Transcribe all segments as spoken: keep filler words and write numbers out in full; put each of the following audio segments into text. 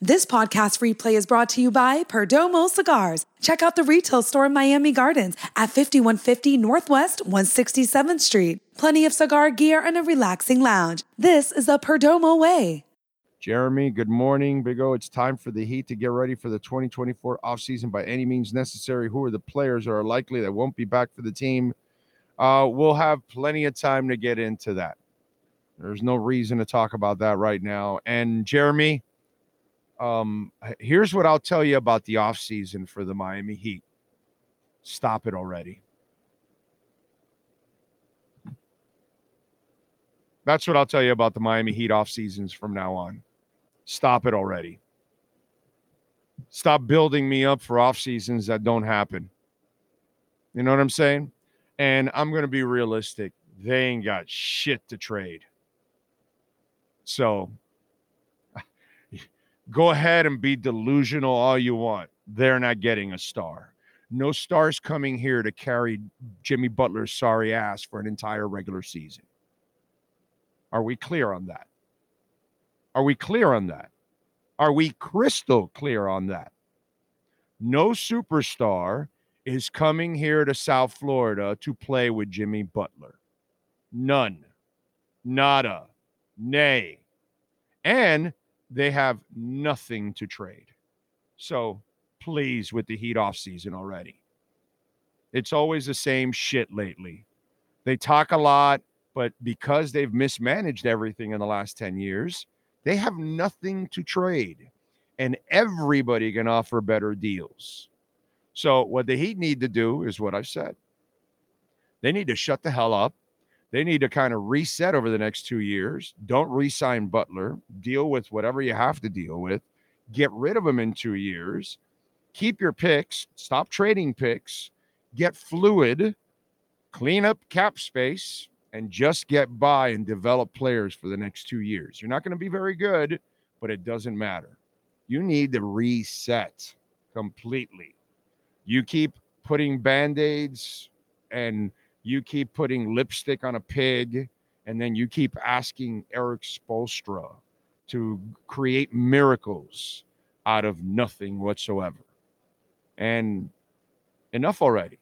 This podcast replay is brought to you by Perdomo Cigars. Check out the retail store in Miami Gardens at fifty-one fifty Northwest one hundred sixty-seventh Street. Plenty of cigar gear and a relaxing lounge. This is the Perdomo way. Jeremy, good morning. Big O, it's time for the Heat to get ready for the twenty twenty-four offseason by any means necessary. Who are the players that are likely that won't be back for the team? Uh, we'll have plenty of time to get into that. There's no reason to talk about that right now. And Jeremy, um, here's what I'll tell you about the offseason for the Miami Heat. Stop it already. That's what I'll tell you about the Miami Heat off seasons from now on. Stop it already. Stop building me up for off seasons that don't happen. You know what I'm saying? And I'm going to be realistic. They ain't got shit to trade. So go ahead and be delusional all you want. They're not getting a star. No stars coming here to carry Jimmy Butler's sorry ass for an entire regular season. Are we clear on that? Are we clear on that? Are we crystal clear on that? No superstar is coming here to South Florida to play with Jimmy Butler. None. Nada. Nay. And they have nothing to trade. So please, with the Heat offseason already. It's always the same shit lately. They talk a lot, but because they've mismanaged everything in the last ten years, they have nothing to trade. And everybody can offer better deals. So what the Heat need to do is what I've said. They need to shut the hell up. They need to kind of reset over the next two years. Don't re-sign Butler. Deal with whatever you have to deal with. Get rid of him in two years. Keep your picks. Stop trading picks. Get fluid. Clean up cap space. And just get by and develop players for the next two years. You're not going to be very good, but it doesn't matter. You need to reset completely. You keep putting Band-Aids and you keep putting lipstick on a pig, and then you keep asking Eric Spoelstra to create miracles out of nothing whatsoever. And enough already.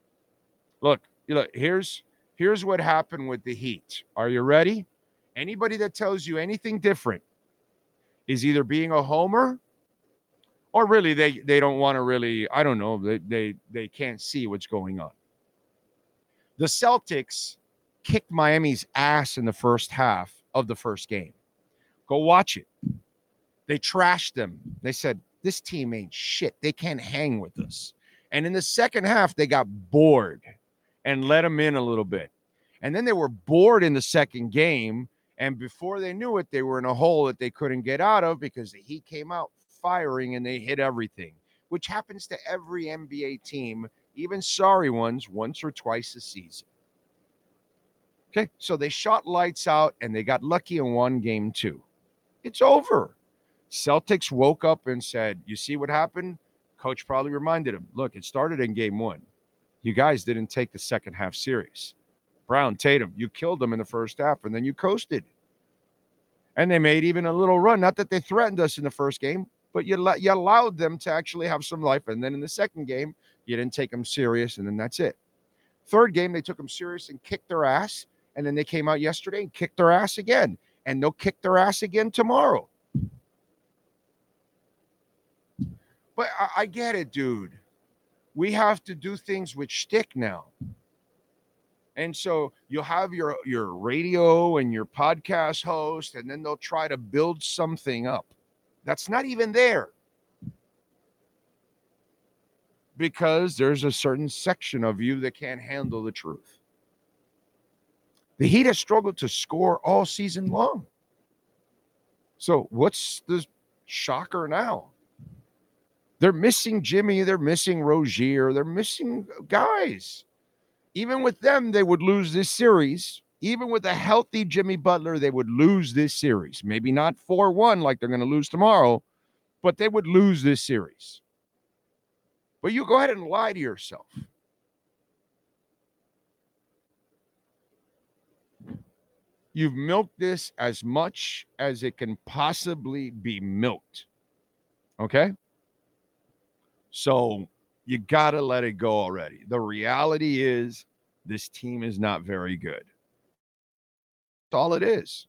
Look, look, here's here's what happened with the Heat. Are you ready? Anybody that tells you anything different is either being a homer or really they, they don't want to really, I don't know, they, they, they can't see what's going on. The Celtics kicked Miami's ass in the first half of the first game. Go watch it. They trashed them. They said, this team ain't shit. They can't hang with us. And in the second half, they got bored and let them in a little bit. And then they were bored in the second game. And before they knew it, they were in a hole that they couldn't get out of because the Heat came out firing and they hit everything, which happens to every N B A team, even sorry ones, once or twice a season. Okay, so they shot lights out and they got lucky and won game two. It's over. Celtics woke up and said, you see what happened? Coach probably reminded him, look, it started in game one. You guys didn't take the second half serious. Brown, Tatum, you killed them in the first half and then you coasted. And they made even a little run. Not that they threatened us in the first game, but you, you allowed them to actually have some life. And then in the second game, you didn't take them serious, and then that's it. Third game, they took them serious and kicked their ass. And then they came out yesterday and kicked their ass again. And they'll kick their ass again tomorrow. But I, I get it, dude. We have to do things with shtick now. And so you'll have your, your radio and your podcast host, and then they'll try to build something up. That's not even there. Because there's a certain section of you that can't handle the truth. The Heat has struggled to score all season long. So what's the shocker now? They're missing Jimmy. They're missing Rozier. They're missing guys. Even with them, they would lose this series. Even with a healthy Jimmy Butler, they would lose this series. Maybe not four one like they're going to lose tomorrow, but they would lose this series. But you go ahead and lie to yourself. You've milked this as much as it can possibly be milked. Okay? So you got to let it go already. The reality is this team is not very good. That's all it is.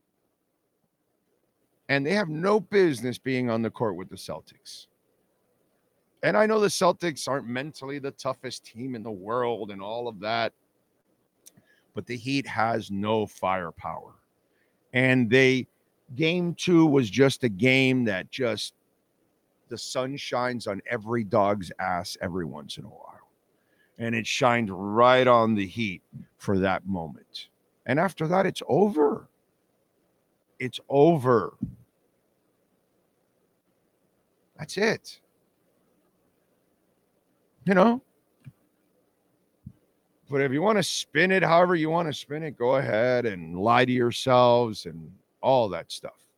And they have no business being on the court with the Celtics. And I know the Celtics aren't mentally the toughest team in the world and all of that, but the Heat has no firepower. And they, game two was just a game that just, the sun shines on every dog's ass every once in a while. And it shined right on the Heat for that moment. And after that, it's over. It's over. That's it. You know? But if you want to spin it however you want to spin it, go ahead and lie to yourselves and all that stuff.